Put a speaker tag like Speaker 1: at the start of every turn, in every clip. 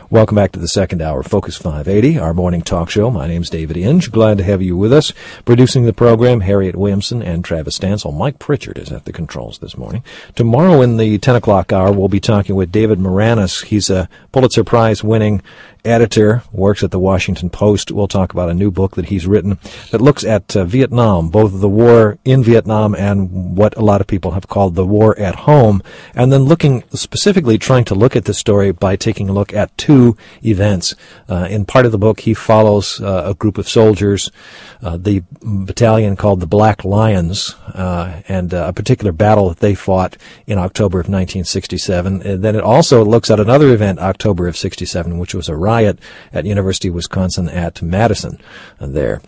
Speaker 1: Welcome back to the second hour of Focus 580, our morning talk show. My name's David Inge. Glad to have you with us. Producing the program, Harriet Williamson and Travis Stansel. Mike Pritchard is at the controls this morning. Tomorrow in the 10 o'clock hour, we'll be talking with David Moranis. He's a Pulitzer Prize-winning editor, works at the Washington Post. We'll talk about a new book that he's written that looks at Vietnam, both the war in Vietnam and what a lot of people have called the war at home, and then trying to look at the story by taking a look at two events. In part of the book, he follows a group of soldiers, the battalion called the Black Lions, and a particular battle that they fought in October of 1967. And then it also looks at another event, October of 67, which was a riot at University of Wisconsin at Madison there,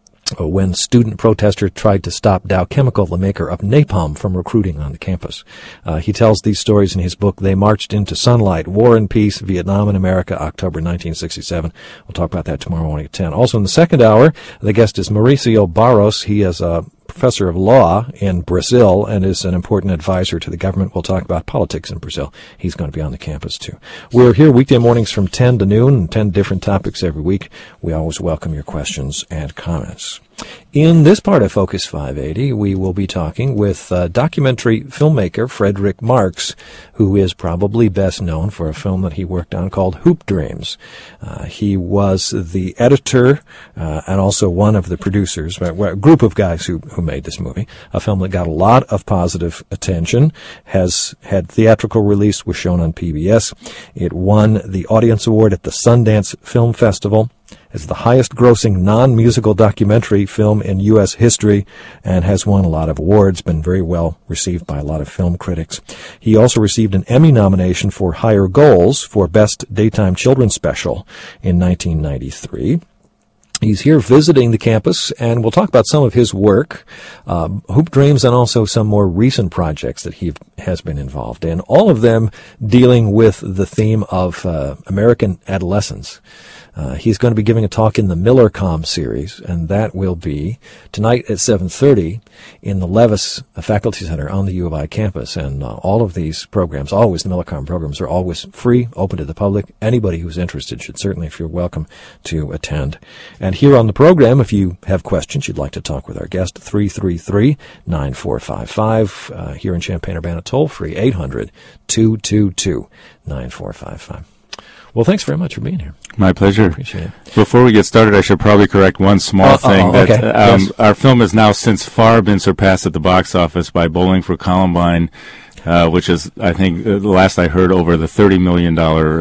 Speaker 1: when student protesters tried to stop Dow Chemical, the maker of napalm, from recruiting on the campus. He tells these stories in his book, They Marched into Sunlight, War and Peace, Vietnam and America, October 1967. We'll talk about that tomorrow morning at 10. Also in the second hour, the guest is Mauricio Barros. He is a professor of law in Brazil and is an important advisor to the government. We'll talk about politics in Brazil. He's going to be on the campus, too. We're here weekday mornings from 10 to noon, and 10 different topics every week. We always welcome your questions and comments. In this part of Focus 580, we will be talking with documentary filmmaker Frederick Marx, who is probably best known for a film that he worked on called Hoop Dreams. He was the editor and also one of the producers, a group of guys who made this movie, a film that got a lot of positive attention, has had theatrical release, was shown on PBS. It won the Audience Award at the Sundance Film Festival. It's the highest-grossing non-musical documentary film in U.S. history and has won a lot of awards, been very well received by a lot of film critics. He also received an Emmy nomination for Higher Goals for Best Daytime Children's Special in 1993. He's here visiting the campus, and we'll talk about some of his work, Hoop Dreams, and also some more recent projects that he has been involved in, all of them dealing with the theme of American adolescence. He's going to be giving a talk in the MillerCom series, and that will be tonight at 7:30 in the Levis Faculty Center on the U of I campus. And all of these programs, always the MillerCom programs, are always free, open to the public. Anybody who's interested should certainly feel welcome to attend. And here on the program, if you have questions, you'd like to talk with our guest, 333-9455. Here in Champaign-Urbana, toll-free, 800-222-9455. Well, thanks very much for being here.
Speaker 2: My pleasure.
Speaker 1: Appreciate it.
Speaker 2: Before we get started, I should probably correct one small thing.
Speaker 1: Yes.
Speaker 2: Our film has now since far been surpassed at the box office by Bowling for Columbine, which is, I think, the last I heard, over the $30 million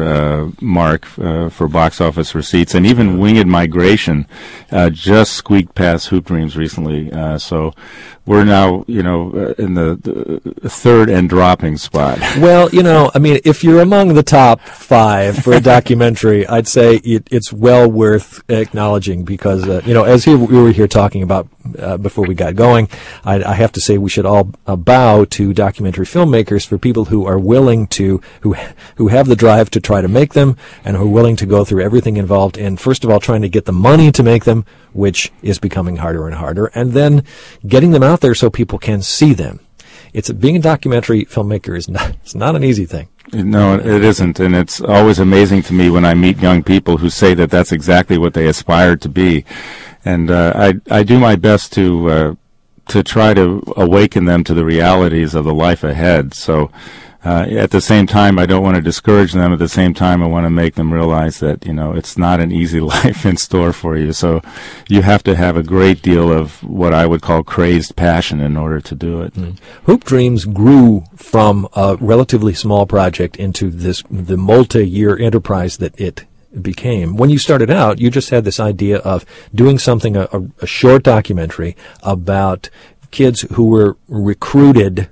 Speaker 2: mark for box office receipts. And even Winged Migration just squeaked past Hoop Dreams recently. So we're now, in the third and dropping spot.
Speaker 1: Well, if you're among the top 5 for a documentary, I'd say it's well worth acknowledging because, as we were here talking about before we got going, I have to say we should all bow to documentary filmmakers for people who are willing to, who have the drive to try to make them and who are willing to go through everything involved in, first of all, trying to get the money to make them, which is becoming harder and harder, and then getting them out there so people can see them. Being a documentary filmmaker it's not an easy thing.
Speaker 2: No, it isn't, and it's always amazing to me when I meet young people who say that that's exactly what they aspire to be, and I do my best to try to awaken them to the realities of the life ahead. So at the same time, I don't want to discourage them. At the same time, I want to make them realize that, it's not an easy life in store for you. So you have to have a great deal of what I would call crazed passion in order to do it.
Speaker 1: Hoop Dreams grew from a relatively small project into the multi-year enterprise that it became. When you started out, you just had this idea of doing something, a short documentary about kids who were recruited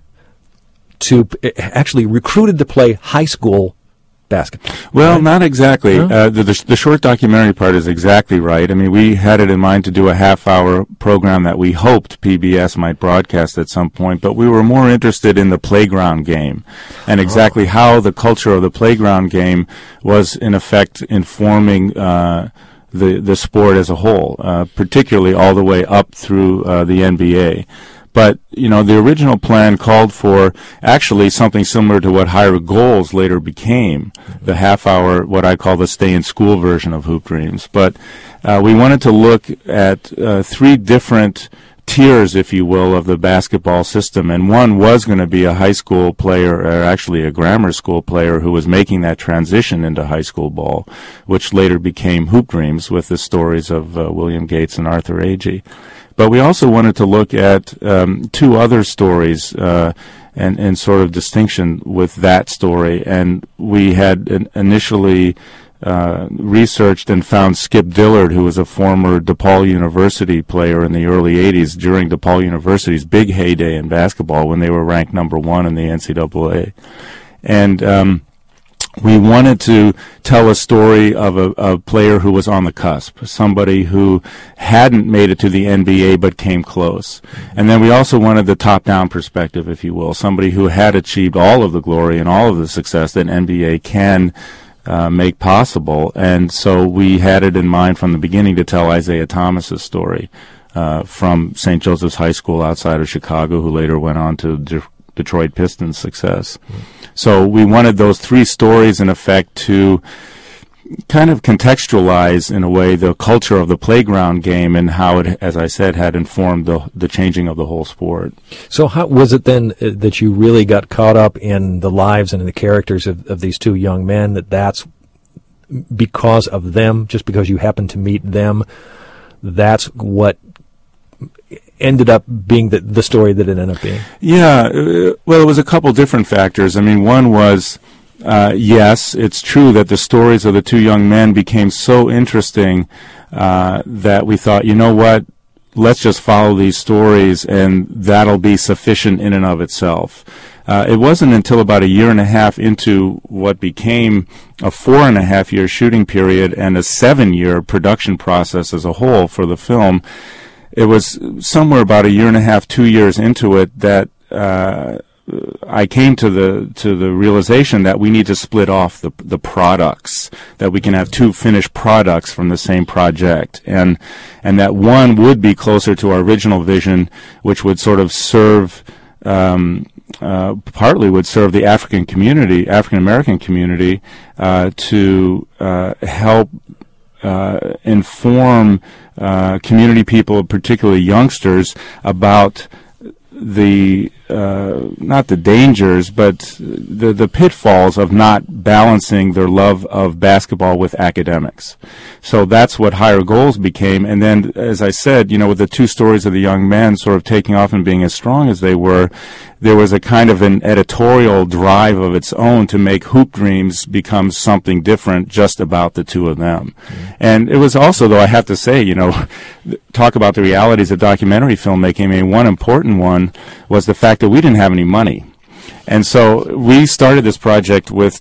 Speaker 1: to play high school basketball.
Speaker 2: Well,
Speaker 1: right?
Speaker 2: Not exactly.
Speaker 1: No?
Speaker 2: The short documentary part is exactly right. I mean, we had it in mind to do a half-hour program that we hoped PBS might broadcast at some point, but we were more interested in the playground game and exactly how the culture of the playground game was, in effect, informing the sport as a whole, particularly all the way up through the NBA. But, the original plan called for actually something similar to what Higher Goals later became, the half-hour, what I call the stay-in-school version of Hoop Dreams. But we wanted to look at three different tiers, if you will, of the basketball system, and one was going to be a high school player, or actually a grammar school player, who was making that transition into high school ball, which later became Hoop Dreams with the stories of William Gates and Arthur Agee. But we also wanted to look at two other stories and sort of distinction with that story, and we had initially researched and found Skip Dillard, who was a former DePaul University player in the early 80s during DePaul University's big heyday in basketball when they were ranked number one in the NCAA. And we wanted to tell a story of a player who was on the cusp, somebody who hadn't made it to the NBA but came close. And then we also wanted the top-down perspective, if you will, somebody who had achieved all of the glory and all of the success that NBA can make possible. And so we had it in mind from the beginning to tell Isaiah Thomas's story from St. Joseph's High School outside of Chicago, who later went on to Detroit Pistons success. So we wanted those three stories, in effect, to kind of contextualize, in a way, the culture of the playground game and how it, as I said, had informed the changing of the whole sport.
Speaker 1: So how was it then that you really got caught up in the lives and in the characters of these two young men, that's because of them, just because you happened to meet them, that's what ended up being the story that it ended up being? Yeah,
Speaker 2: well, it was a couple different factors. I mean, one was, yes, it's true that the stories of the two young men became so interesting that we thought, you know what, let's just follow these stories and that'll be sufficient in and of itself. It wasn't until about a year and a half into what became a 4.5-year shooting period and a 7-year production process as a whole for the film. It was somewhere about a year and a half, 2 years into it that I came to the realization that we need to split off the products, that we can have two finished products from the same project, and that one would be closer to our original vision, which would sort of serve partly would serve the African American community to help inform community people, particularly youngsters, about the not the dangers, but the pitfalls of not balancing their love of basketball with academics. So that's what Higher Goals became. And then, as I said, with the two stories of the young men sort of taking off and being as strong as they were, there was a kind of an editorial drive of its own to make Hoop Dreams become something different just about the two of them. Mm-hmm. And it was also, though, I have to say, talk about the realities of documentary filmmaking. I mean, one important one was the fact that we didn't have any money. And so we started this project with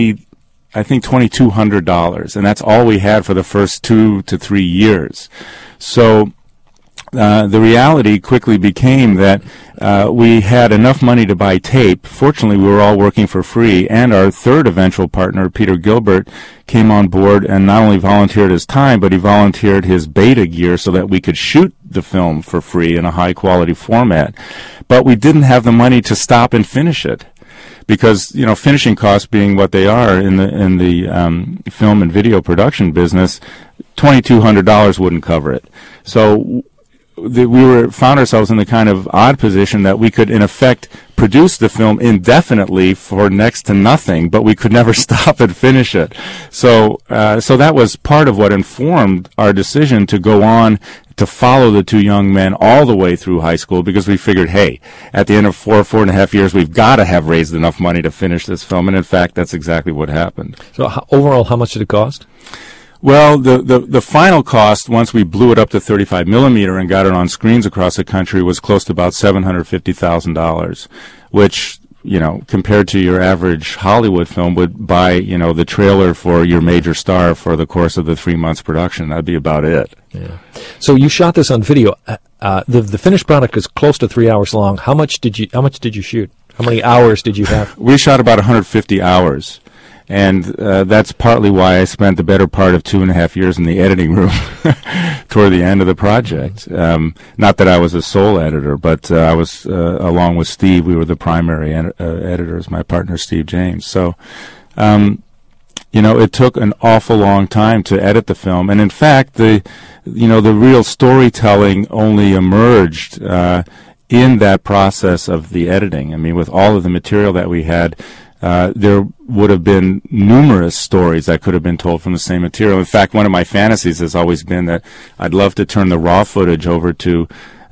Speaker 2: $2,200, and that's all we had for the first 2 to 3 years. So the reality quickly became that we had enough money to buy tape. Fortunately, we were all working for free, and our third eventual partner, Peter Gilbert, came on board and not only volunteered his time, but he volunteered his beta gear so that we could shoot the film for free in a high-quality format. But we didn't have the money to stop and finish it, because finishing costs being what they are in the film and video production business, $2,200 wouldn't cover it. So we found ourselves in the kind of odd position that we could, in effect, produce the film indefinitely for next to nothing, but we could never stop and finish it. So that was part of what informed our decision to go on to follow the two young men all the way through high school, because we figured, hey, at the end of 4.5 years, we've got to have raised enough money to finish this film. And in fact, that's exactly what happened.
Speaker 1: So overall, how much did it cost?
Speaker 2: Well, the final cost, once we blew it up to 35 millimeter and got it on screens across the country, was close to about $750,000, which, compared to your average Hollywood film, would buy, the trailer for your major star for the course of the 3 months production. That'd be about it.
Speaker 1: Yeah. So you shot this on video. The finished product is close to 3 hours long. How much did you shoot? How many hours did you have?
Speaker 2: We shot about 150 hours. And that's partly why I spent the better part of 2.5 years in the editing room toward the end of the project. Not that I was a sole editor, but I was, along with Steve, we were the primary editors, my partner Steve James. So, it took an awful long time to edit the film. And in fact, the real storytelling only emerged in that process of the editing. I mean, with all of the material that we had, there would have been numerous stories that could have been told from the same material. In fact, one of my fantasies has always been that I'd love to turn the raw footage over to,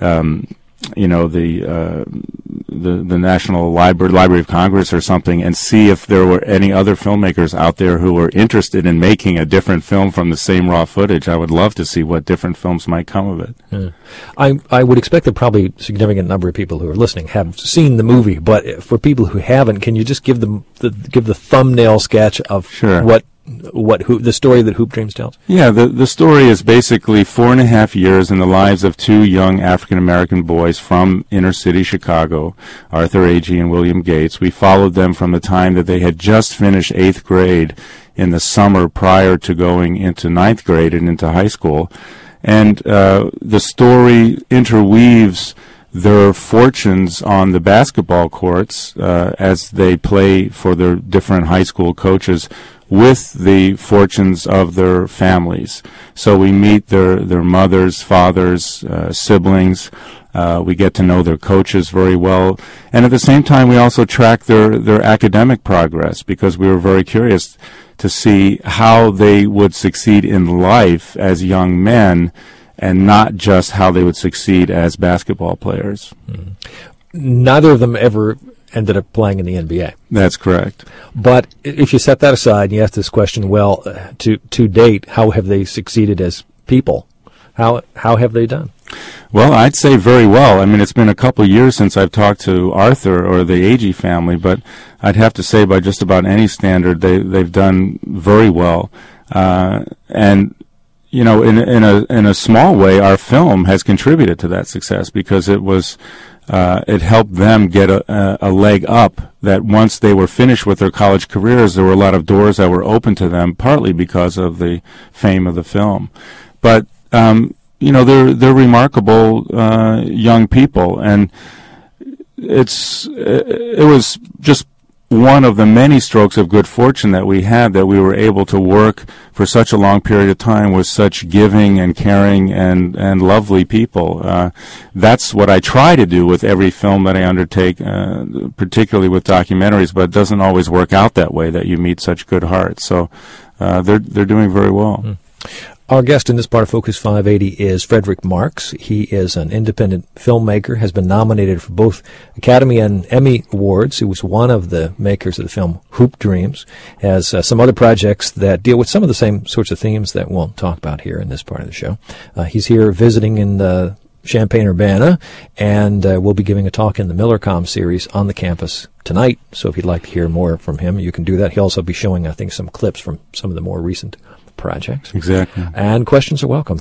Speaker 2: the National Library of Congress or something, and see if there were any other filmmakers out there who were interested in making a different film from the same raw footage. I would love to see what different films might come of it.
Speaker 1: Yeah. I would expect that probably a significant number of people who are listening have seen the movie, but for people who haven't, can you just give them give the thumbnail sketch of
Speaker 2: Sure.
Speaker 1: the story that Hoop Dreams tells?
Speaker 2: Yeah, the story is basically 4.5 years in the lives of two young African-American boys from inner city Chicago, Arthur Agee and William Gates. We followed them from the time that they had just finished 8th grade in the summer prior to going into 9th grade and into high school. And the story interweaves their fortunes on the basketball courts as they play for their different high school coaches with the fortunes of their families. So we meet their mothers, fathers, siblings. We get to know their coaches very well. And at the same time, we also track their academic progress, because we were very curious to see how they would succeed in life as young men, and not just how they would succeed as basketball players.
Speaker 1: Mm-hmm. Neither of them ever ended up playing in the NBA.
Speaker 2: That's correct.
Speaker 1: But if you set that aside and you ask this question, well, to date, how have they succeeded as people? How have they done?
Speaker 2: Well, I'd say very well. I mean, it's been a couple of years since I've talked to Arthur or the Agee family, but I'd have to say by just about any standard, they've done very well. And in a small way, our film has contributed to that success, because it helped them get a leg up, that once they were finished with their college careers, there were a lot of doors that were open to them, partly because of the fame of the film. But, they're remarkable young people, and it was just one of the many strokes of good fortune that we had, that we were able to work for such a long period of time with such giving and caring and lovely people. That's what I try to do with every film that I undertake, particularly with documentaries, but it doesn't always work out that way, that you meet such good hearts. So they're doing very well. Mm.
Speaker 1: Our guest in this part of Focus 580 is Frederick Marks. He is an independent filmmaker, has been nominated for both Academy and Emmy Awards. He was one of the makers of the film Hoop Dreams, has some other projects that deal with some of the same sorts of themes that we'll talk about here in this part of the show. He's here visiting in the Champaign-Urbana, and we'll be giving a talk in the MillerCom series on the campus tonight. So if you'd like to hear more from him, you can do that. He'll also be showing, I think, some clips from some of the more recent projects.
Speaker 2: Exactly.
Speaker 1: And questions are welcome.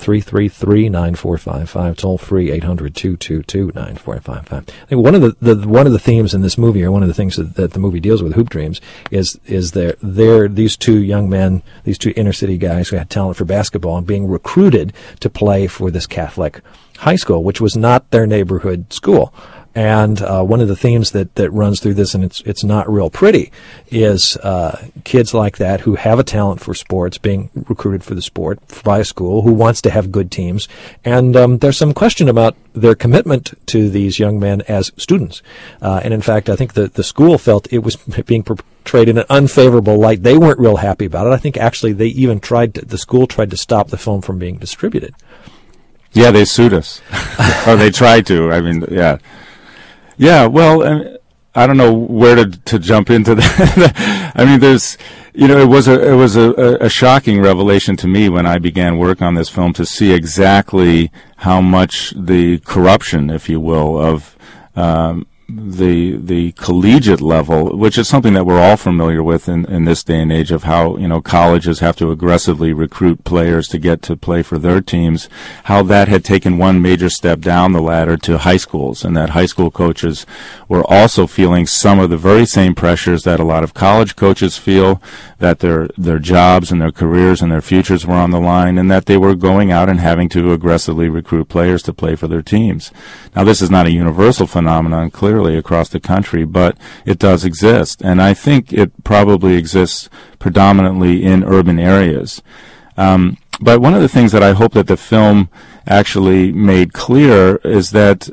Speaker 1: 333-9455. Toll free 800-222-9455. I think one of the themes in this movie, or one of the things that the movie deals with, Hoop Dreams, is these two young men, these two inner city guys who had talent for basketball, and being recruited to play for this Catholic high school, which was not their neighborhood school. And one of the themes that runs through this, and it's not real pretty, is kids like that who have a talent for sports being recruited for the sport by a school who wants to have good teams. And there's some question about their commitment to these young men as students. And in fact, I think the school felt it was being portrayed in an unfavorable light. They weren't real happy about it. I think actually the school tried to stop the film from being distributed.
Speaker 2: Yeah, they sued us. Or they tried to. I mean, yeah. Yeah, well, I don't know where to jump into that. I mean, it was a shocking revelation to me when I began work on this film, to see exactly how much the corruption, if you will, of the collegiate level, which is something that we're all familiar with in this day and age, of how, colleges have to aggressively recruit players to get to play for their teams, how that had taken one major step down the ladder to high schools, and that high school coaches were also feeling some of the very same pressures that a lot of college coaches feel, that their jobs and their careers and their futures were on the line, and that they were going out and having to aggressively recruit players to play for their teams. Now, this is not a universal phenomenon, clearly, across the country, but it does exist, and I think it probably exists predominantly in urban areas. But one of the things that I hope that the film actually made clear is that,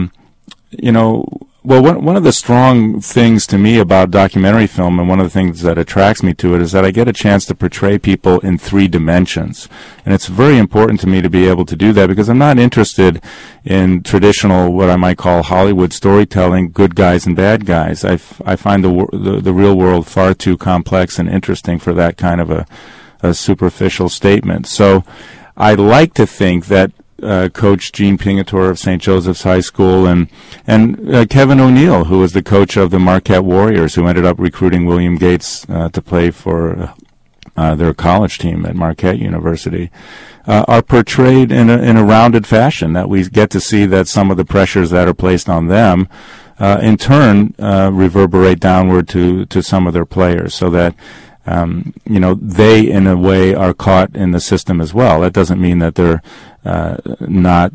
Speaker 2: one of the strong things to me about documentary film, and one of the things that attracts me to it, is that I get a chance to portray people in 3 dimensions. And it's very important to me to be able to do that, because I'm not interested in traditional, what I might call Hollywood storytelling, good guys and bad guys. I find the real world far too complex and interesting for that kind of a superficial statement. So I like to think that Coach Gene Pingatore of St. Joseph's High School and Kevin O'Neill, who was the coach of the Marquette Warriors, who ended up recruiting William Gates to play for their college team at Marquette University, are portrayed in a rounded fashion, that we get to see that some of the pressures that are placed on them in turn reverberate downward to some of their players, so that they, in a way, are caught in the system as well. That doesn't mean that they're not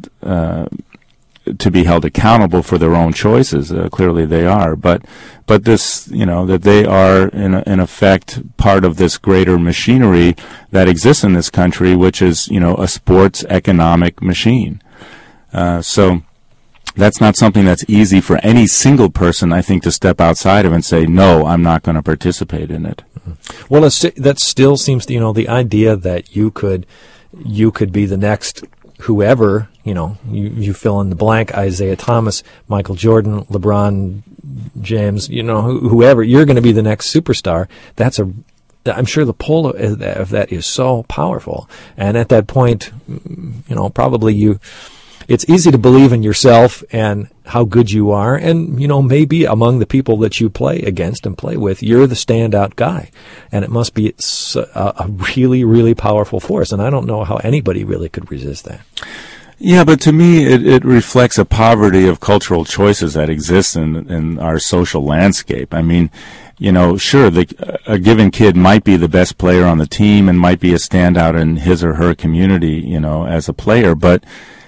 Speaker 2: to be held accountable for their own choices. Clearly they are. But this, that they are, in effect, part of this greater machinery that exists in this country, which is, a sports economic machine. So that's not something that's easy for any single person, I think, to step outside of and say, no, I'm not going to participate in it.
Speaker 1: Well, that still seems to, the idea that you could be the next whoever, you fill in the blank, Isaiah Thomas, Michael Jordan, LeBron James, whoever, you're going to be the next superstar. I'm sure the pull of that is so powerful. And at that point, probably it's easy to believe in yourself and how good you are, and, maybe among the people that you play against and play with, you're the standout guy. And it must be a really, really powerful force, and I don't know how anybody really could resist that.
Speaker 2: Yeah, but to me, it reflects a poverty of cultural choices that exists in our social landscape. I mean, sure, a given kid might be the best player on the team and might be a standout in his or her community, as a player, but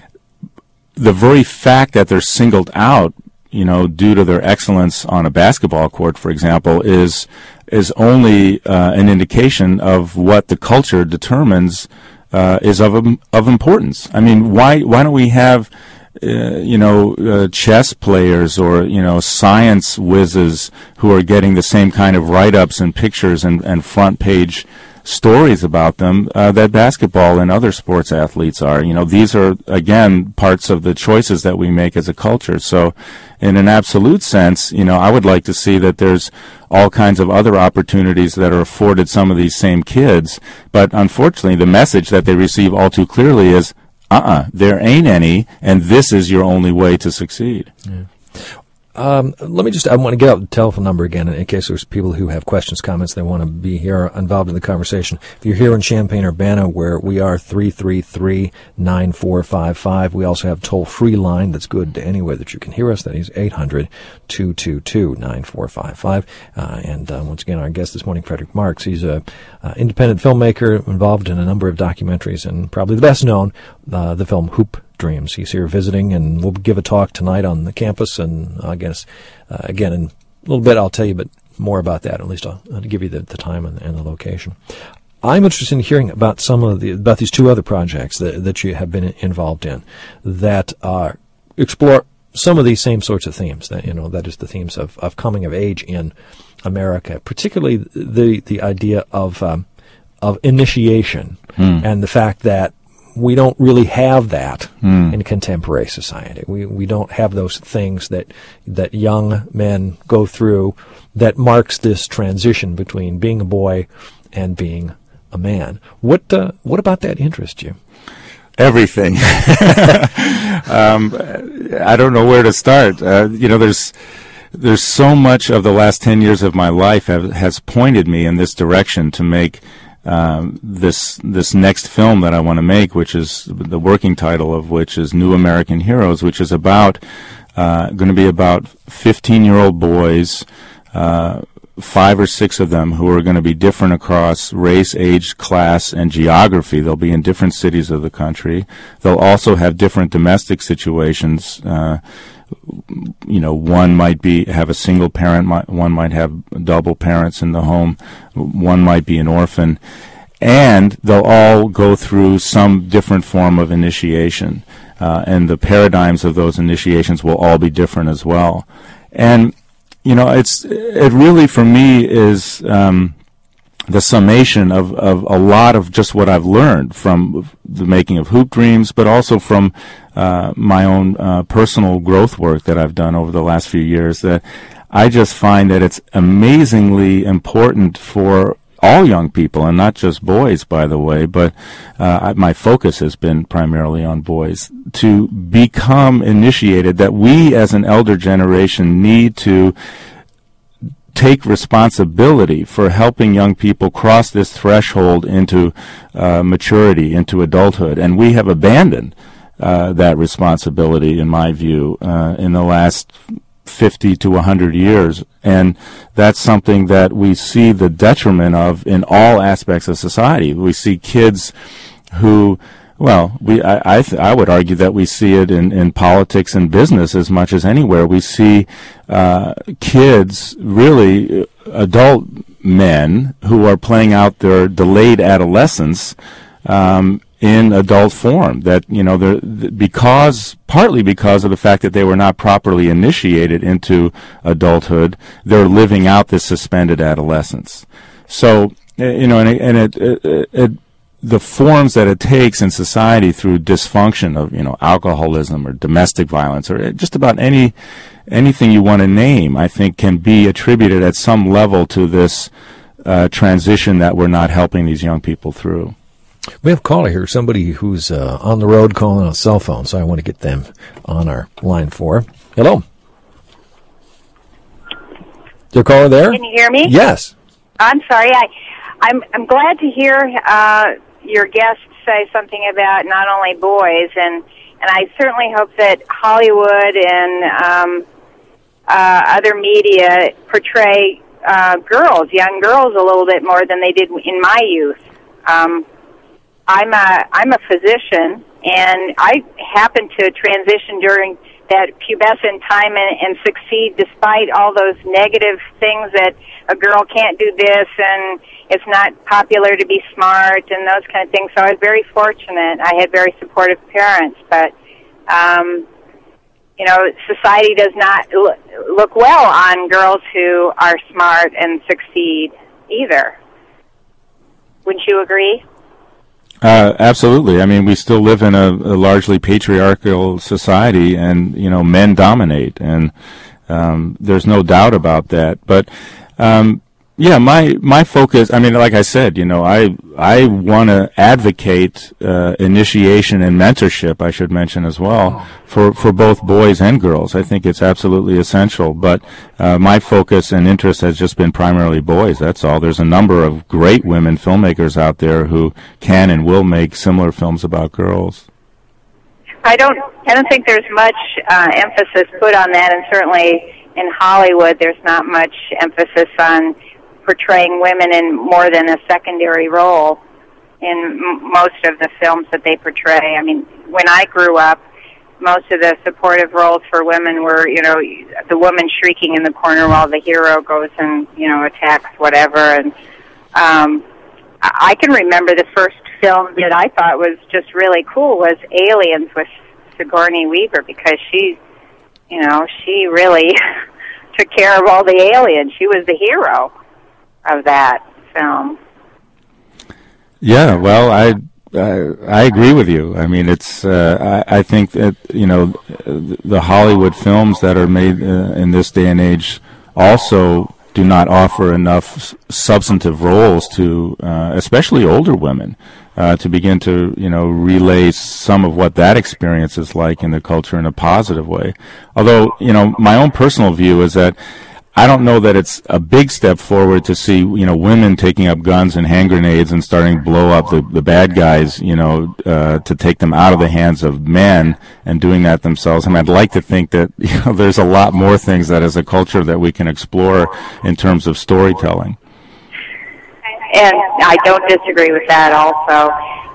Speaker 2: the very fact that they're singled out, due to their excellence on a basketball court, for example, is only an indication of what the culture determines is of importance. I mean, why don't we have chess players or science whizzes who are getting the same kind of write-ups and pictures and front page stories about them that basketball and other sports athletes are. These are, again, parts of the choices that we make as a culture. So in an absolute sense, I would like to see that there's all kinds of other opportunities that are afforded some of these same kids. But unfortunately, the message that they receive all too clearly is, there ain't any, and this is your only way to succeed.
Speaker 1: Yeah. I want to get out the telephone number again in case there's people who have questions, comments, they want to be here involved in the conversation. If you're here in Champaign-Urbana, where we are 333-9455, we also have a toll-free line that's good anywhere that you can hear us. That is 800-222-9455. Once again, our guest this morning, Frederick Marks. He's a independent filmmaker involved in a number of documentaries, and probably the best known, the film Hoop Dreams. He's here visiting, and we'll give a talk tonight on the campus, and I guess again in a little bit I'll tell you more about that. At least I'll give you the time and the location. I'm interested in hearing about about these 2 other projects that you have been involved in that explore some of these same sorts of themes. That that is the themes of coming of age in America, particularly the idea of initiation and the fact that we don't really have that in contemporary society. We don't have those things that young men go through that marks this transition between being a boy and being a man. What about that interests you?
Speaker 2: Everything. I don't know where to start. There's so much of the last 10 years of my life has pointed me in this direction to make this next film that I want to make, which is the working title of which is New American Heroes, which is going to be about 15-year-old boys, 5 or 6 of them who are going to be different across race, age, class, and geography. They'll be in different cities of the country. They'll also have different domestic situations. One might have a single parent, one might have double parents in the home, one might be an orphan, and they'll all go through some different form of initiation, and the paradigms of those initiations will all be different as well. And it really for me is the summation of a lot of just what I've learned from the making of Hoop Dreams, but also from my own personal growth work that I've done over the last few years, that I just find that it's amazingly important for all young people, and not just boys, by the way, but my focus has been primarily on boys, to become initiated, that we as an elder generation need to take responsibility for helping young people cross this threshold into maturity, into adulthood. And we have abandoned that responsibility, in my view, in the last 50 to 100 years. And that's something that we see the detriment of in all aspects of society. We see kids who, I would argue that we see it in politics and business as much as anywhere. We see kids, really adult men, who are playing out their delayed adolescence in adult form. That partly because of the fact that they were not properly initiated into adulthood, they're living out this suspended adolescence. So the forms that it takes in society through dysfunction of alcoholism or domestic violence or just about anything you want to name, I think can be attributed at some level to this transition that we're not helping these young people through.
Speaker 1: We have a caller here, somebody who's on the road calling on a cell phone, so I want to get them on our line 4. Hello. Is there a caller there?
Speaker 3: Can you hear me?
Speaker 1: Yes.
Speaker 3: I'm sorry. I'm glad to hear your guest say something about not only boys, and I certainly hope that Hollywood and other media portray young girls, a little bit more than they did in my youth. I'm a physician, and I happened to transition during that pubescent time and succeed despite all those negative things that a girl can't do this and it's not popular to be smart and those kind of things. So I was very fortunate. I had very supportive parents, but society does not look well on girls who are smart and succeed either. Wouldn't you agree?
Speaker 2: Absolutely. I mean, we still live in a largely patriarchal society, and men dominate, and there's no doubt about that. But my focus, I mean, like I said, I want to advocate initiation and mentorship, I should mention as well, for both boys and girls. I think it's absolutely essential. But my focus and interest has just been primarily boys, that's all. There's a number of great women filmmakers out there who can and will make similar films about girls.
Speaker 3: I don't think there's much emphasis put on that, and certainly in Hollywood there's not much emphasis on portraying women in more than a secondary role in most of the films that they portray. I mean, when I grew up, most of the supportive roles for women were, the woman shrieking in the corner while the hero goes and, attacks whatever. And I can remember the first film that I thought was just really cool was Aliens with Sigourney Weaver, because she really took care of all the aliens. She was the hero of that film.
Speaker 2: Yeah, well, I agree with you. I mean, it's I think that the Hollywood films that are made in this day and age also do not offer enough substantive roles to especially older women. to begin to, relay some of what that experience is like in the culture in a positive way. Although, my own personal view is that I don't know that it's a big step forward to see, women taking up guns and hand grenades and starting to blow up the bad guys, to take them out of the hands of men and doing that themselves. I mean, I'd like to think that, there's a lot more things that as a culture that we can explore in terms of storytelling.
Speaker 3: And I don't disagree with that also.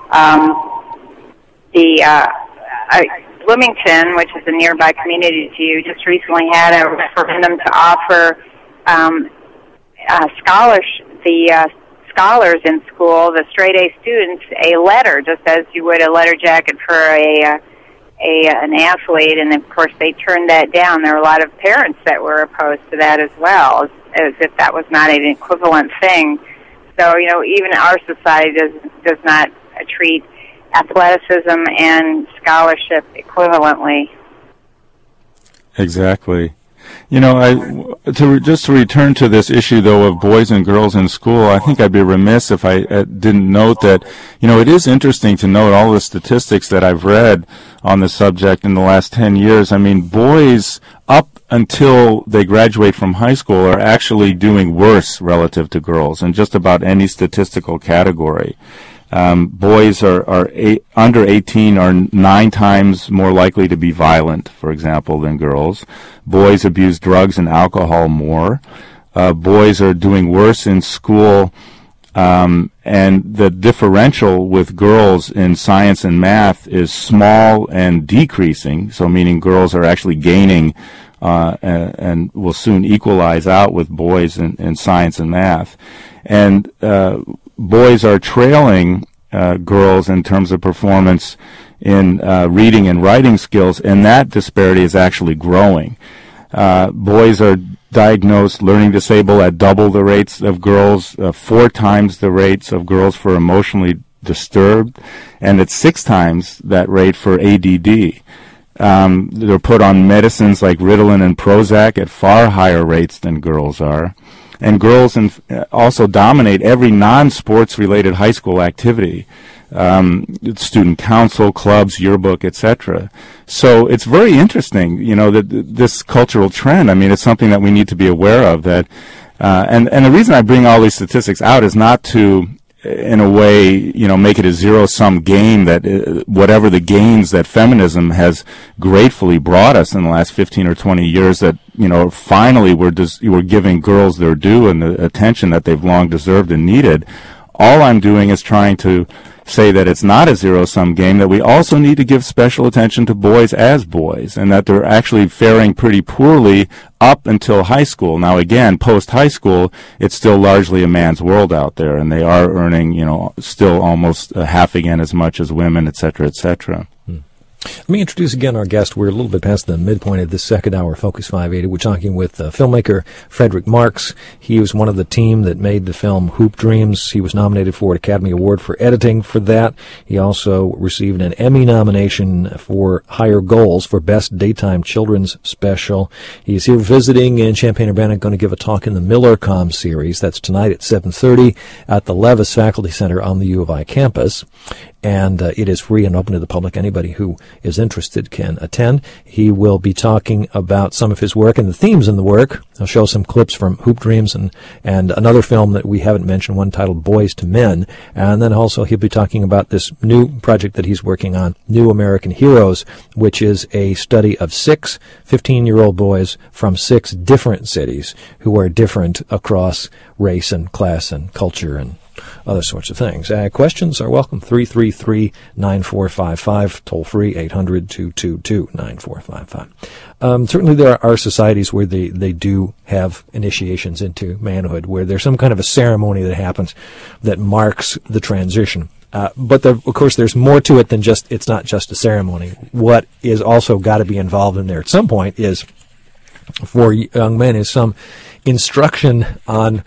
Speaker 3: Bloomington, which is a nearby community to you, just recently had a referendum to offer scholars in school, the straight-A students, a letter, just as you would a letter jacket for an athlete, and of course they turned that down. There were a lot of parents that were opposed to that as well, as if that was not an equivalent thing. So, even our society does not treat athleticism and scholarship equivalently.
Speaker 2: Exactly. To return to this issue, though, of boys and girls in school, I think I'd be remiss if I didn't note that, it is interesting to note all the statistics that I've read on the subject in the last 10 years. I mean, boys up until they graduate from high school are actually doing worse relative to girls in just about any statistical category. Boys are under 18 are 9 times more likely to be violent, for example, than girls. Boys abuse drugs and alcohol more. Boys are doing worse in school, and the differential with girls in science and math is small and decreasing, so meaning girls are actually gaining and will soon equalize out with boys in science and math. And boys are trailing girls in terms of performance in reading and writing skills, and that disparity is actually growing. Boys are diagnosed learning disabled at double the rates of girls, 4 times the rates of girls for emotionally disturbed, and it's 6 times that rate for ADD. They're put on medicines like Ritalin and Prozac at far higher rates than girls are. And girls also dominate every non-sports related high school activity, student council, clubs, yearbook, etc. So it's very interesting, that this cultural trend. I mean, it's something that we need to be aware of. That, and the reason I bring all these statistics out is not to, in a way, make it a zero-sum game that whatever the gains that feminism has gratefully brought us in the last 15 or 20 years, that, finally we're giving girls their due and the attention that they've long deserved and needed. All I'm doing is trying to say that it's not a zero-sum game, that we also need to give special attention to boys as boys, and that they're actually faring pretty poorly up until high school. Now, again, post-high school, it's still largely a man's world out there, and they are earning, still almost half again as much as women, et cetera, et cetera.
Speaker 1: Let me introduce again our guest. We're a little bit past the midpoint of this second hour, Focus 580. We're talking with filmmaker Frederick Marks. He was one of the team that made the film Hoop Dreams. He was nominated for an Academy Award for editing for that. He also received an Emmy nomination for Higher Goals for Best Daytime Children's Special. He's here visiting in Champaign-Urbana, going to give a talk in the MillerCom series. That's tonight at 7:30 at the Levis Faculty Center on the U of I campus. And it is free and open to the public. Anybody who is interested can attend. He will be talking about some of his work and the themes in the work. I'll show some clips from Hoop Dreams and another film that we haven't mentioned, one titled Boys to Men. And then also he'll be talking about this new project that he's working on, New American Heroes, which is a study of 6 15-year-old boys from 6 different cities who are different across race and class and culture and other sorts of things. Questions are welcome. 333-9455, toll free 800-222-9455. Certainly there are societies where they do have initiations into manhood, where there's some kind of a ceremony that happens that marks the transition. But of course there's more to it than just, it's not just a ceremony. What is also got to be involved in there at some point is, for young men, is some instruction on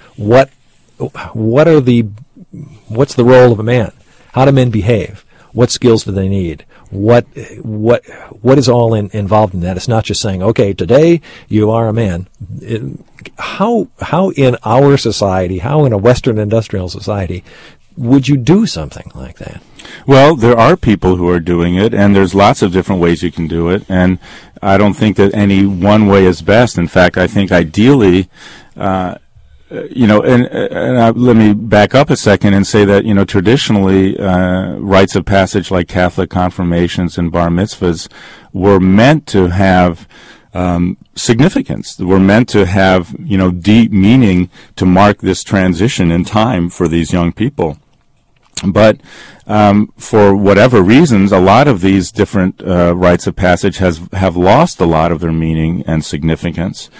Speaker 1: what's the role of a man? How do men behave? What skills do they need? What is all involved in that? It's not just saying, okay, today you are a man. How in our society, how in a Western industrial society, would you do something like that?
Speaker 2: Well, there are people who are doing it, and there's lots of different ways you can do it, and I don't think that any one way is best. In fact, I think ideally, let me back up a second and say that, traditionally, rites of passage like Catholic confirmations and bar mitzvahs were meant to have significance. We're meant to have, deep meaning to mark this transition in time for these young people. But for whatever reasons, a lot of these different rites of passage have lost a lot of their meaning and significance.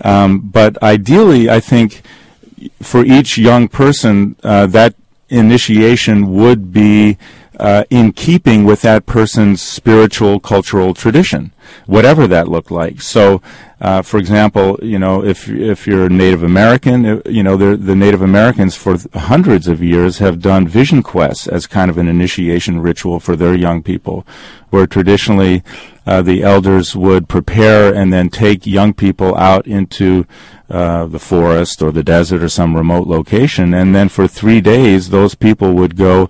Speaker 2: But ideally, I think for each young person, that initiation would be in keeping with that person's spiritual, cultural tradition, whatever that looked like. So, for example, if you're a Native American, the Native Americans for hundreds of years have done vision quests as kind of an initiation ritual for their young people, where traditionally the elders would prepare and then take young people out into the forest or the desert or some remote location, and then for 3 days those people would go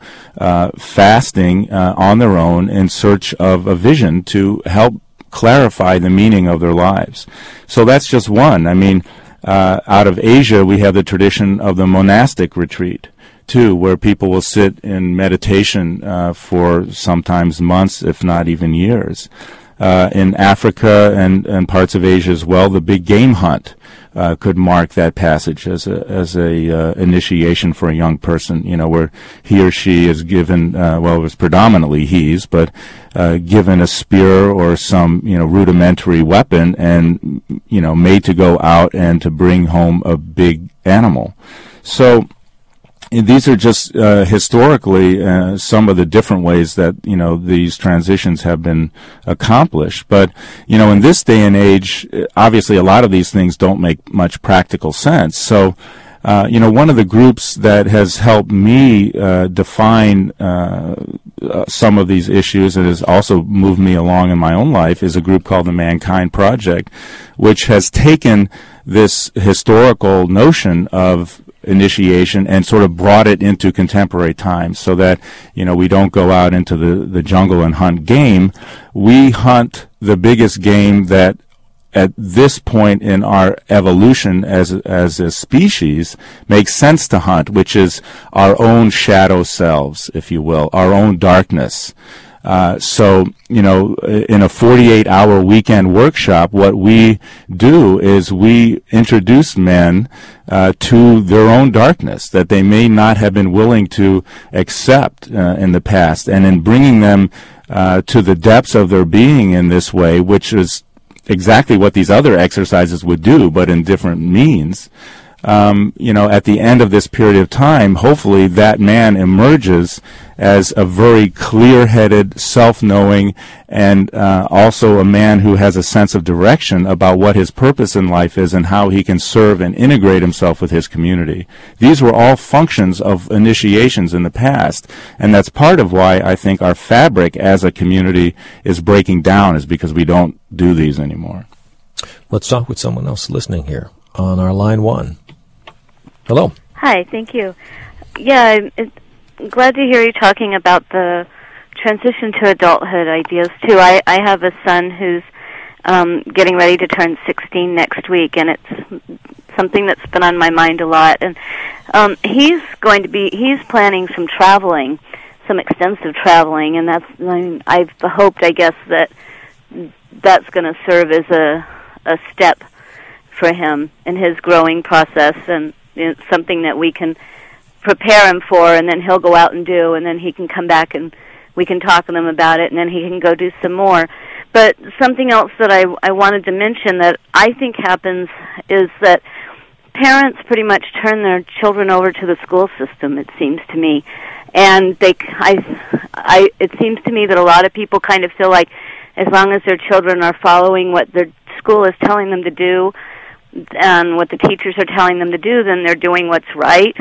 Speaker 2: fasting on their own in search of a vision to help clarify the meaning of their lives. So that's just one. I mean, out of Asia we have the tradition of the monastic retreat too, where people will sit in meditation for sometimes months, if not even years. In Africa and parts of Asia as well, the big game hunt could mark that passage as a initiation for a young person, where he or she is given, it was predominantly he's, but given a spear or some, rudimentary weapon and, made to go out and to bring home a big animal. So these are just historically some of the different ways that these transitions have been accomplished. But in this day and age, obviously a lot of these things don't make much practical sense. So one of the groups that has helped me define some of these issues and has also moved me along in my own life is a group called the Mankind Project, which has taken this historical notion of initiation and sort of brought it into contemporary times, so that we don't go out into the jungle and hunt game. We hunt the biggest game that at this point in our evolution as a species makes sense to hunt, which is our own shadow selves, if you will, our own darkness. So, in a 48-hour weekend workshop, what we do is we introduce men to their own darkness that they may not have been willing to accept in the past. And in bringing them to the depths of their being in this way, which is exactly what these other exercises would do, but in different means, at the end of this period of time, hopefully that man emerges as a very clear-headed, self-knowing, and also a man who has a sense of direction about what his purpose in life is and how he can serve and integrate himself with his community. These were all functions of initiations in the past, and that's part of why I think our fabric as a community is breaking down, is because we don't do these anymore.
Speaker 1: Let's talk with someone else listening here on our line 1. Hello.
Speaker 4: Hi, thank you. Yeah, I'm glad to hear you talking about the transition to adulthood ideas, too. I have a son who's getting ready to turn 16 next week, and it's something that's been on my mind a lot. And he's planning some traveling, some extensive traveling, and I've hoped, I guess, that's going to serve as a step for him in his growing process, and it's something that we can prepare him for, and then he'll go out and do, and then he can come back and we can talk to him about it, and then he can go do some more. But something else that I wanted to mention that I think happens is that parents pretty much turn their children over to the school system, it seems to me. And it seems to me that a lot of people kind of feel like as long as their children are following what their school is telling them to do and what the teachers are telling them to do, then they're doing what's right.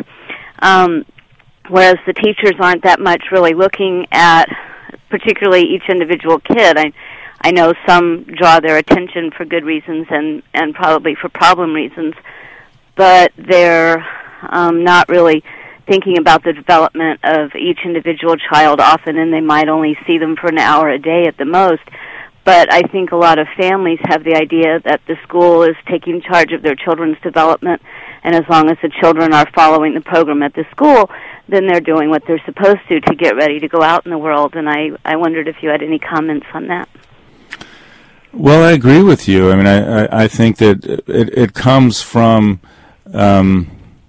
Speaker 4: Whereas the teachers aren't that much really looking at particularly each individual kid. I know some draw their attention for good reasons and probably for problem reasons, but they're not really thinking about the development of each individual child often, and they might only see them for an hour a day at the most. But I think a lot of families have the idea that the school is taking charge of their children's development, and as long as the children are following the program at the school, then they're doing what they're supposed to get ready to go out in the world. And I wondered if you had any comments on that.
Speaker 2: Well, I agree with you. I mean, I think that it comes from, well,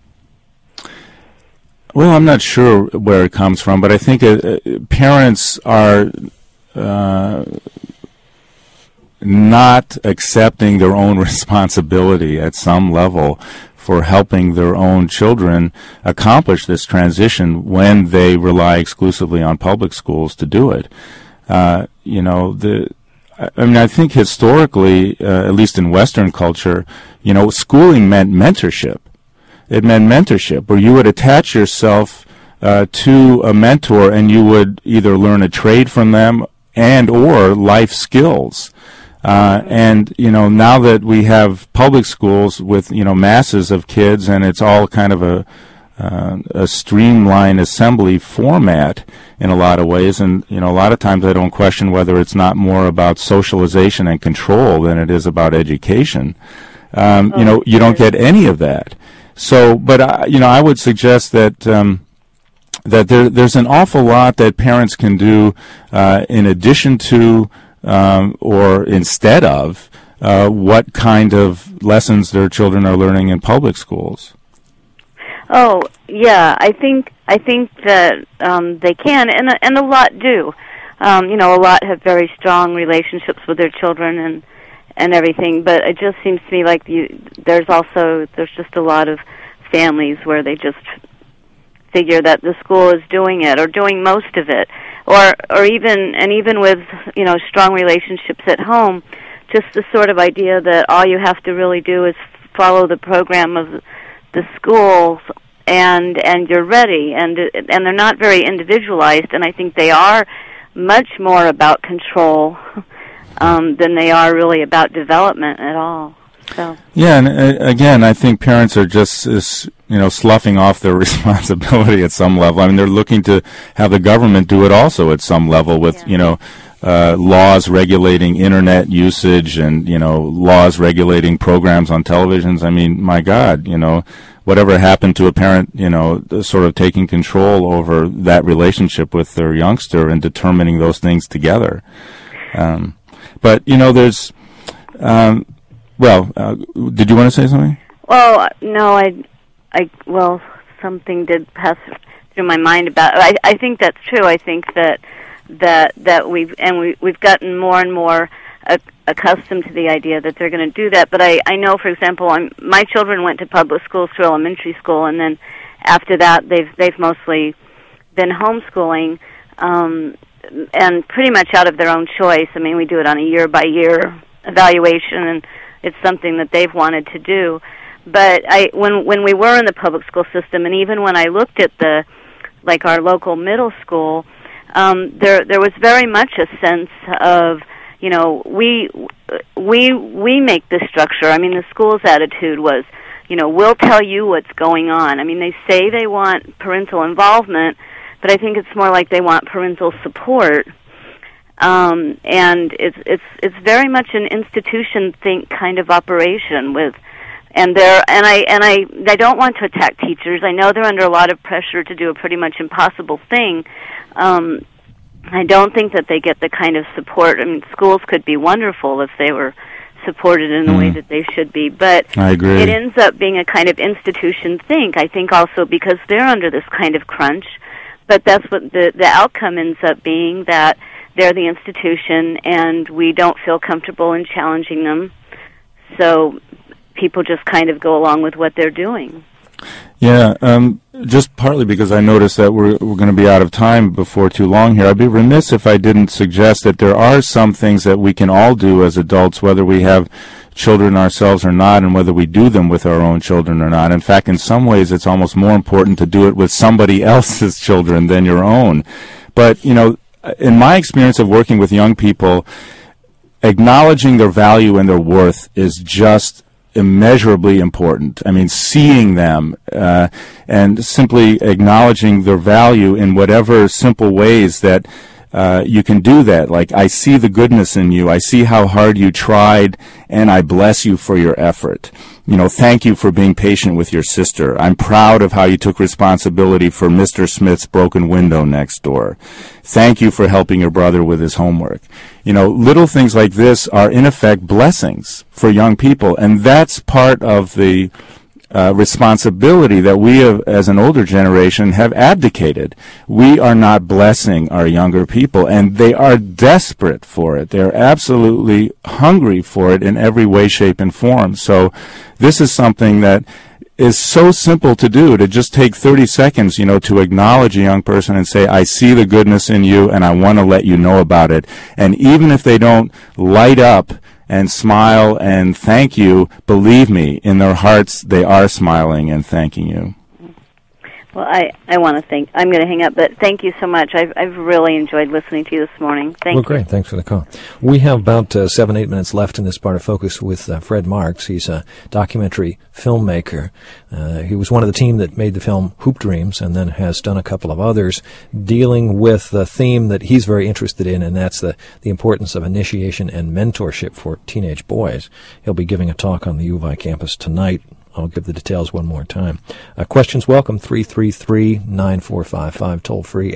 Speaker 2: I'm not sure where it comes from, but I think parents are not accepting their own responsibility at some level for helping their own children accomplish this transition when they rely exclusively on public schools to do it. I think historically, at least in Western culture, schooling meant mentorship. It meant mentorship, where you would attach yourself to a mentor and you would either learn a trade from them and or life skills. And now that we have public schools with, masses of kids, and it's all kind of a streamlined assembly format in a lot of ways, and, a lot of times I don't question whether it's not more about socialization and control than it is about education. You don't get any of that. So, but, I would suggest that, that there's an awful lot that parents can do, in addition to, or instead of what kind of lessons their children are learning in public schools.
Speaker 4: Oh, yeah, I think that they can, and a lot do. A lot have very strong relationships with their children and everything, but it just seems to me like there's just a lot of families where they just figure that the school is doing it or doing most of it, or even with strong relationships at home, just the sort of idea that all you have to really do is follow the program of the schools and you're ready, and they're not very individualized, and I think they are much more about control than they are really about development at all. So. Yeah,
Speaker 2: and again, I think parents are just sloughing off their responsibility at some level. I mean, they're looking to have the government do it also at some level with, laws regulating internet usage and, laws regulating programs on televisions. I mean, my God, whatever happened to a parent, sort of taking control over that relationship with their youngster and determining those things together. But, there's... did you want to say something?
Speaker 4: Well, no, something did pass through my mind about. I think that's true. I think that we've gotten more and more accustomed to the idea that they're going to do that. But I know, for example, my children went to public schools through elementary school, and then after that, they've mostly been homeschooling, and pretty much out of their own choice. I mean, we do it on a year-by-year evaluation, and it's something that they've wanted to do. But when we were in the public school system, and even when I looked at our local middle school, there was very much a sense of, we make this structure. I mean, the school's attitude was, we'll tell you what's going on. I mean, they say they want parental involvement, but I think it's more like they want parental support. And it's very much an institution think kind of operation I don't want to attack teachers. I know they're under a lot of pressure to do a pretty much impossible thing. I don't think that they get the kind of support. I mean, schools could be wonderful if they were supported in the way that they should be, but
Speaker 2: I agree.
Speaker 4: It ends up being a kind of institution think. I think also because they're under this kind of crunch, but that's what the outcome ends up being, that they're the institution, and we don't feel comfortable in challenging them. So people just kind of go along with what they're doing.
Speaker 2: Yeah, just partly because I noticed that we're going to be out of time before too long here. I'd be remiss if I didn't suggest that there are some things that we can all do as adults, whether we have children ourselves or not, and whether we do them with our own children or not. In fact, in some ways, it's almost more important to do it with somebody else's children than your own. But, in my experience of working with young people, acknowledging their value and their worth is just immeasurably important. I mean, seeing them and simply acknowledging their value in whatever simple ways that you can do that. Like, I see the goodness in you. I see how hard you tried, and I bless you for your effort. Thank you for being patient with your sister. I'm proud of how you took responsibility for Mr. Smith's broken window next door. Thank you for helping your brother with his homework. Little things like this are, in effect, blessings for young people, and that's part of the responsibility that we have, as an older generation, have abdicated. We are not blessing our younger people, and they are desperate for it. They're absolutely hungry for it in every way, shape, and form. So this is something that is so simple to do, to just take 30 seconds, to acknowledge a young person and say, I see the goodness in you, and I want to let you know about it. And even if they don't light up and smile and thank you, believe me, in their hearts they are smiling and thanking you.
Speaker 4: Well, I want to thank. I'm going to hang up, but thank you so much. I've really enjoyed listening to you this morning. Thank you.
Speaker 1: Well, great. Thanks for the call. We have about 7-8 minutes left in this part of Focus with Fred Marks. He's a documentary filmmaker. He was one of the team that made the film Hoop Dreams, and then has done a couple of others dealing with the theme that he's very interested in, and that's the importance of initiation and mentorship for teenage boys. He'll be giving a talk on the U of I campus tonight. I'll give the details one more time. Questions welcome, 333-9455, toll free,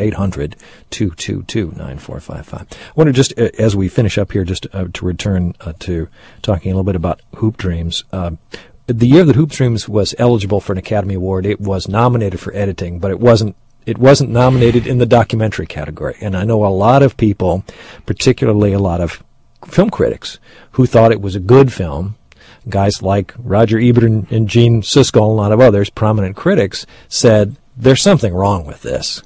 Speaker 1: 800-222-9455. I want to just, as we finish up here, just to return to talking a little bit about Hoop Dreams. The year that Hoop Dreams was eligible for an Academy Award, it was nominated for editing, but it wasn't nominated in the documentary category. And I know a lot of people, particularly a lot of film critics, who thought it was a good film. Guys like Roger Ebert and Gene Siskel and a lot of others, prominent critics, said there's something wrong with this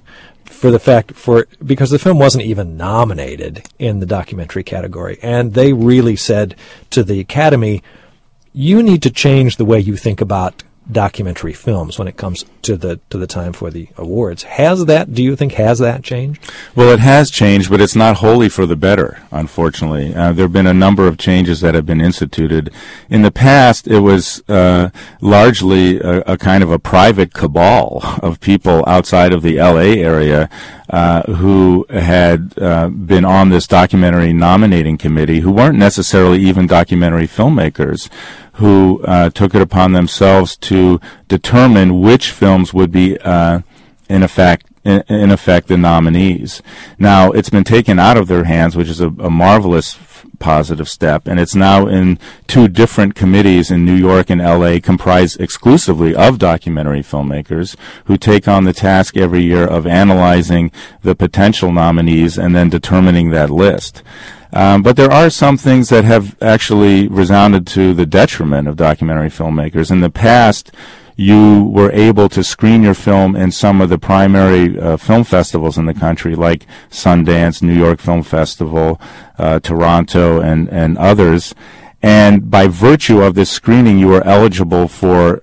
Speaker 1: because the film wasn't even nominated in the documentary category. And they really said to the Academy, you need to change the way you think about documentary films when it comes to the time for the awards. Do you think has that changed?
Speaker 2: Well, it has changed, but it's not wholly for the better, unfortunately. There have been a number of changes that have been instituted. In the past, it was largely a kind of a private cabal of people outside of the LA area who had been on this documentary nominating committee, who weren't necessarily even documentary filmmakers, who took it upon themselves to determine which films would be, in effect, the nominees. Now, it's been taken out of their hands, which is a marvelous positive step, and it's now in 2 different committees in New York and LA, comprised exclusively of documentary filmmakers, who take on the task every year of analyzing the potential nominees and then determining that list. But there are some things that have actually resounded to the detriment of documentary filmmakers. In the past, you were able to screen your film in some of the primary film festivals in the country, like Sundance, New York Film Festival, Toronto, and others. And by virtue of this screening, you were eligible for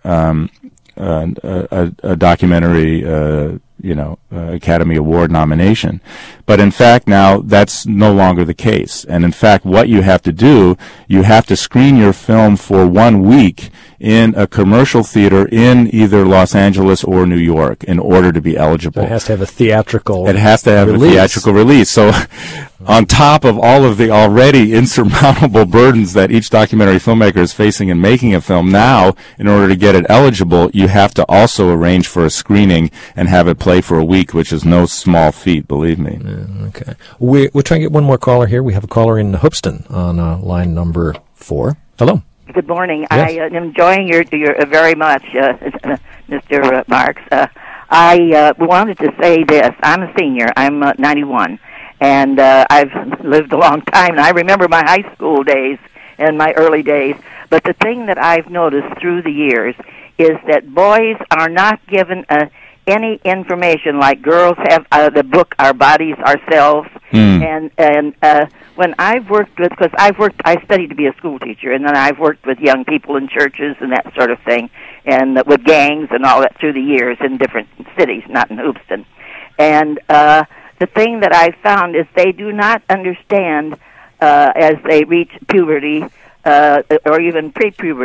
Speaker 2: a documentary Academy Award nomination. But in fact, now that's no longer the case. And in fact, what you have to do, you have to screen your film for 1 week in a commercial theater in either Los Angeles or New York in order to be eligible.
Speaker 1: So it has to have a theatrical release.
Speaker 2: It has to have a theatrical release. So on top of all of the already insurmountable burdens that each documentary filmmaker is facing in making a film, now, in order to get it eligible, you have to also arrange for a screening and have it play for a week, which is no small feat, believe me.
Speaker 1: Okay. We're trying to get one more caller here. We have a caller in Hoopeston on line number 4. Hello.
Speaker 5: Good morning.
Speaker 1: Yes.
Speaker 5: I am enjoying your very much, Mr. Marks. I wanted to say this. I'm a senior. I'm 91, and I've lived a long time, and I remember my high school days and my early days. But the thing that I've noticed through the years is that boys are not given any information like girls have the book Our Bodies, Ourselves. And when I've worked with, because I studied to be a school teacher, and then I've worked with young people in churches and that sort of thing, and with gangs and all that through the years in different cities, not in Hoopeston. And the thing that I found is they do not understand as they reach puberty or even pre-puberty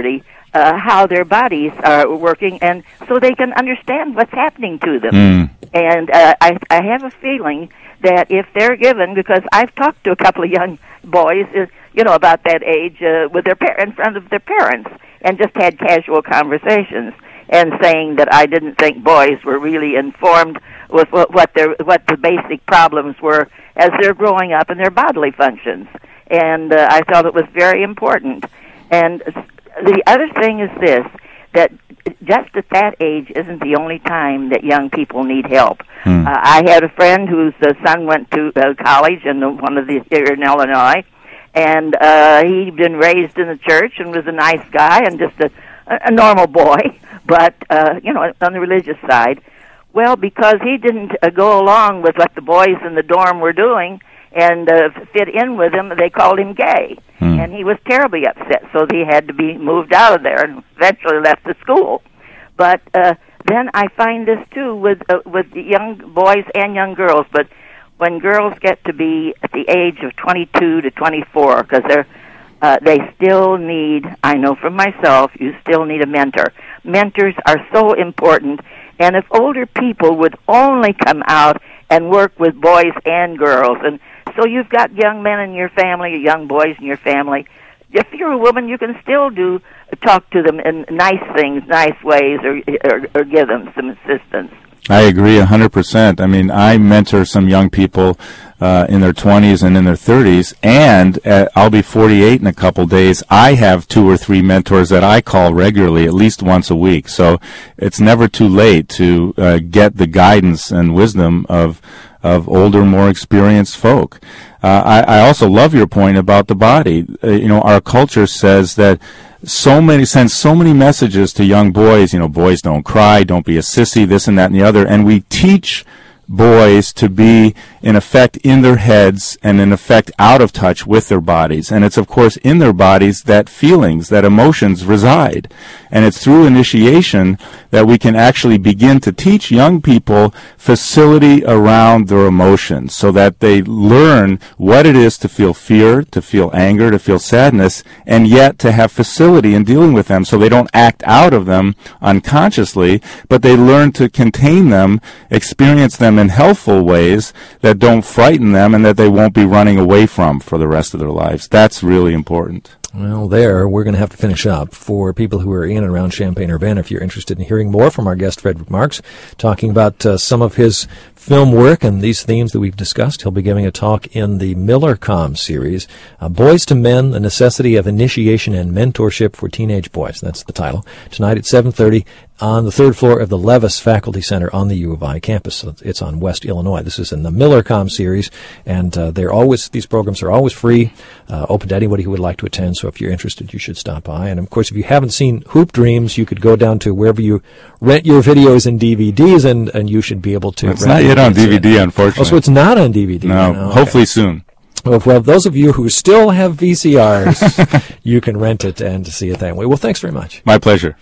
Speaker 5: how their bodies are working, and so they can understand what's happening to them. And I have a feeling that if they're given, because I've talked to a couple of young boys, about that age, with in front of their parents, and just had casual conversations, and saying that I didn't think boys were really informed with what the basic problems were as they're growing up in their bodily functions. And I thought it was very important. And the other thing is this, that just at that age isn't the only time that young people need help. I had a friend whose son went to college in one of the here in Illinois, and he'd been raised in the church and was a nice guy and just a normal boy, but, on the religious side. Well, because he didn't go along with what the boys in the dorm were doing and fit in with them, they called him gay. And he was terribly upset, so he had to be moved out of there and eventually left the school. But then I find this, too, with young boys and young girls, but when girls get to be at the age of 22 to 24, because they still need, I know from myself, you still need a mentor. Mentors are so important, and if older people would only come out and work with boys and girls, and so you've got young men in your family, or young boys in your family. If you're a woman, you can still talk to them in nice things, nice ways, or give them some assistance.
Speaker 2: I agree 100%. I mean, I mentor some young people in their 20s and in their 30s, and I'll be 48 in a couple days. I have 2 or 3 mentors that I call regularly, at least once a week. So it's never too late to get the guidance and wisdom of older, more experienced folk. I also love your point about the body. Our culture says that sends so many messages to young boys. Boys don't cry, don't be a sissy, this and that and the other. And we teach boys to be, in effect, in their heads and, in effect, out of touch with their bodies. And it's, of course, in their bodies that feelings, that emotions reside. And it's through initiation that we can actually begin to teach young people facility around their emotions so that they learn what it is to feel fear, to feel anger, to feel sadness, and yet to have facility in dealing with them so they don't act out of them unconsciously, but they learn to contain them, experience them in helpful ways that don't frighten them and that they won't be running away from for the rest of their lives. That's really important.
Speaker 1: Well, we're going to have to finish up. For people who are in and around Champaign-Urbana, if you're interested in hearing more from our guest, Frederick Marks, talking about some of his film work and these themes that we've discussed, he'll be giving a talk in the MillerCom series, Boys to Men, The Necessity of Initiation and Mentorship for Teenage Boys. That's the title. Tonight at 7:30 on the 3rd floor of the Levis Faculty Center on the U of I campus. So it's on West Illinois. This is in the MillerCom series, and these programs are always free, open to anybody who would like to attend. So if you're interested, you should stop by. And of course, if you haven't seen Hoop Dreams, you could go down to wherever you rent your videos and DVDs, and you should be able to.
Speaker 2: It's not yet on DVD, unfortunately.
Speaker 1: Oh, so it's not on DVD.
Speaker 2: No,
Speaker 1: okay.
Speaker 2: Hopefully soon.
Speaker 1: Well, those of you who still have VCRs, you can rent it and see it that way. Well, thanks very much.
Speaker 2: My pleasure.